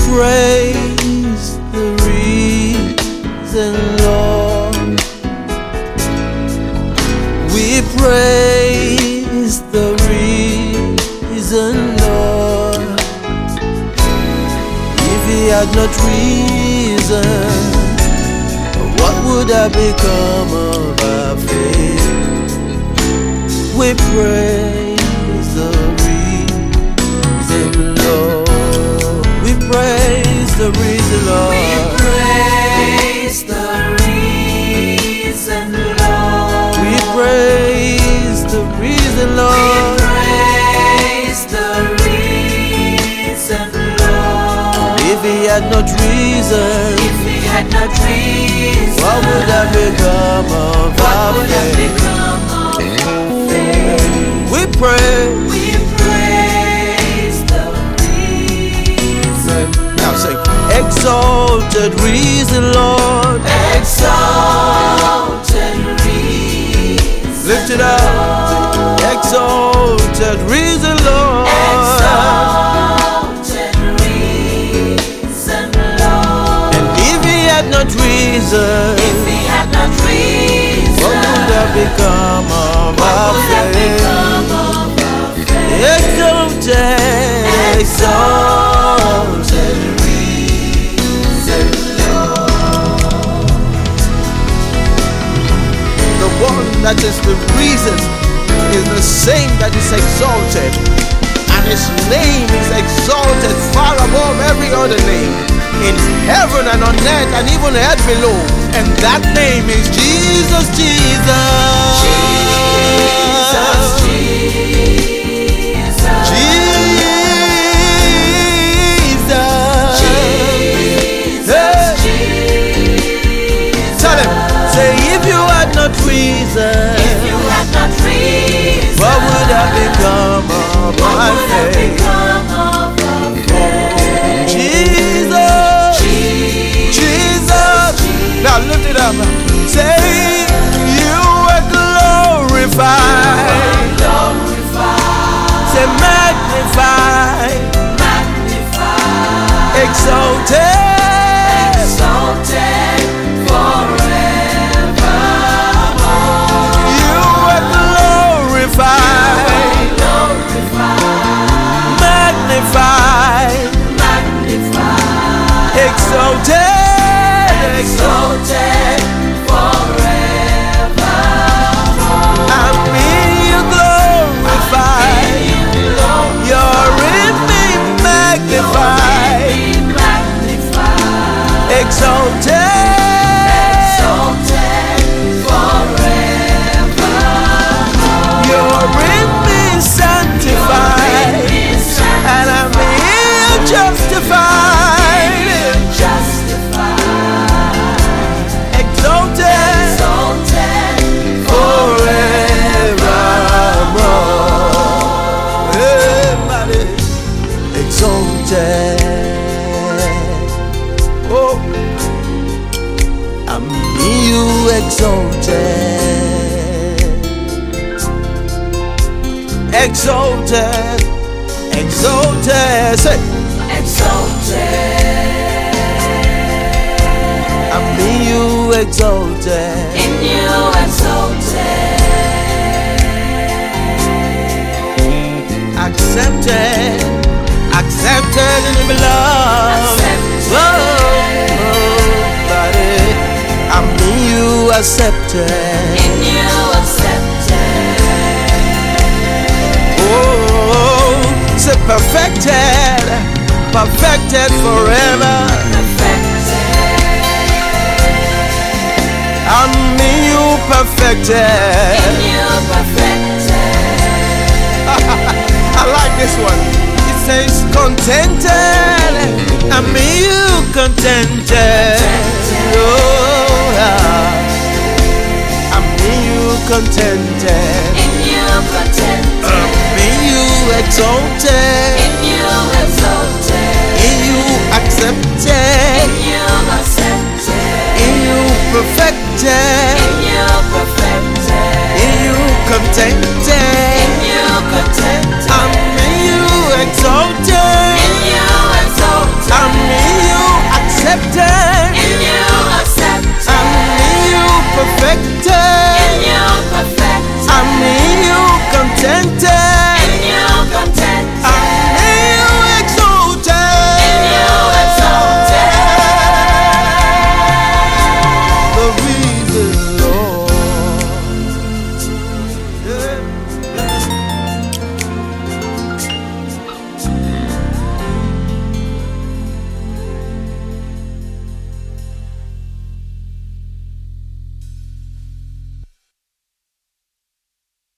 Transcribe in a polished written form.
praise the risen Lord. We praise the risen Lord. If he had not risen, what would have become of our faith? We praise the risen Lord. We praise the risen Lord. We praise the risen Lord. We praise the risen Lord. We praise the risen Lord. If he had not risen, what would have become of our faith? We praise the risen. Now say, exalted risen Lord. Exalted risen. Lift it up. Exalted risen Lord. Exalted risen Lord. And if he had not risen, what would have become of our faith? Exalted, exalted risen Lord. The one that is the reason is the same that is exalted, and his name is exalted far above every other name in heaven and on earth and even earth below. And that name is Jesus, Jesus. Jesus, Jesus. Reason, what would have become of my faith? Jesus, Jesus. Now lift it up. Say, you are glorified. Say, magnified, exalted. Exalted forever. I mean you glorified. You're in me magnified. Exalted forever. You're in me sanctified. And I'm here justified. Oh, I'm you exalted, exalted, exalted. Say, exalted. I'm you exalted, in you exalted, accepted. Accepted in the beloved. Whoa, buddy. I'm in you accepted. In you accepted. Oh, say perfected, perfected forever. Perfected. I'm in you perfected. In you perfected. I like this one. Says contented, I'm you contented. Oh, I'm you contented. In you contented. I'm you exalted. In you exalted. In you accepted. In you accepted. In you perfected. In you perfected. In you contented.